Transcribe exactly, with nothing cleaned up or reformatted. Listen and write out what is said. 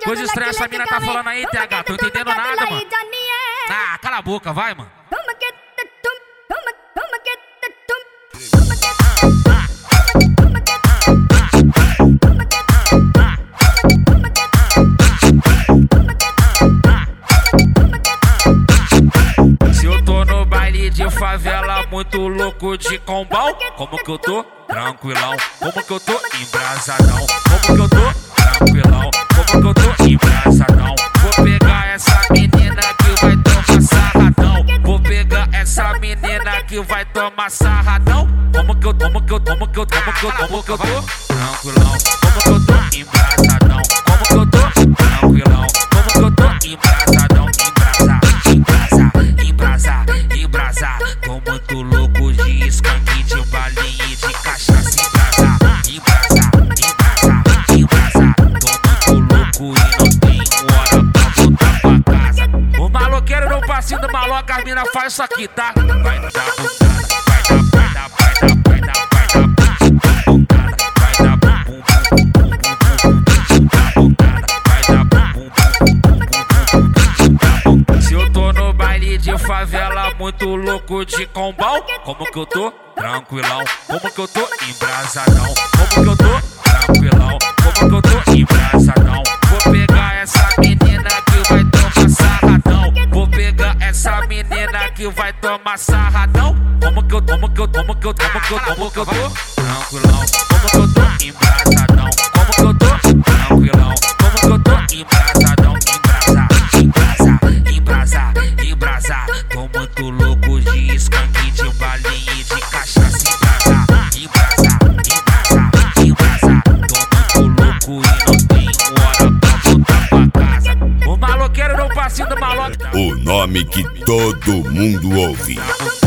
Coisa estranha essa mina tá falando aí, T H. Tô entendendo nada, mano. Ah, cala a boca, vai, mano. Se eu tô no baile de favela, muito louco de combão, como que eu tô? Tranquilão. Como que eu tô? Embrasadão. Como que eu tô? Tranquilão. Como que eu tô? Embrasadão. Vou pegar essa menina que vai tomar sarradão. Vou pegar essa menina que vai tomar sarradão. Como que eu, como que eu, como que eu, como que eu, como que eu tô? Tranquilão. Como que eu tô? Embrasadão. Como que eu tô? Tranquilão. Como que eu tô? Embrasadão. Embrasa, embrasa, embrasa, embrasa. Tô muito louco de skunk, de balinha e de cachaça. Embrasa, embrasa, embrasa, embrasa. Tô muito louco e não tenho hora pra voltar pra casa. O maloqueiro no passinho do maloca, as mina faz isso aqui, tá? Vai dar bundada, vai dar, vai dar, vai dar, vai dar, vai dar bundada, vai dar bum bum bum bum bum bundada, vai dar bum bum bum bum bum. Se eu tô no baile de favela, muito louco de combão, como que eu tô? Tranquilão. Como que eu tô? Embrasadão. Como que eu tô? Tranquilão. Como que eu tô? Embrasadão. Vou pegar essa menina que vai tomar sarradão. Vou pegar essa menina que vai tomar sarradão. Como que eu, como que eu, como que eu, como que eu, como que eu tô? Tranquilão. Como que eu tô? Embrasadão. Como que eu tô? Tranquilão. Como que eu tô? Embrasadão. Embrasa, embrasa, embrasa, embrasa. Tô muito louco de skunk, de balinha e de cachaça. Embrasa, embrasa, embrasa, embrasa. Tô muito louco e não tenho hora pra voltar pra casa. O maloqueiro no passinho do maloca. O nome que todo mundo ouve.